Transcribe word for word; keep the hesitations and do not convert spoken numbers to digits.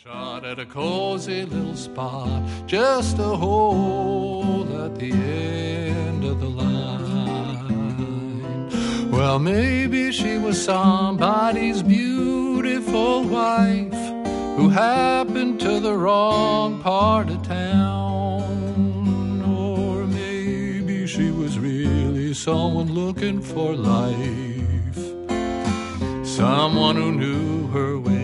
Shot at a cozy little spot, just a hole at the end of the line. Well, maybe she was somebody's beautiful wife who happened to the wrong part of town. Or maybe she was really someone looking for life, someone who knew her way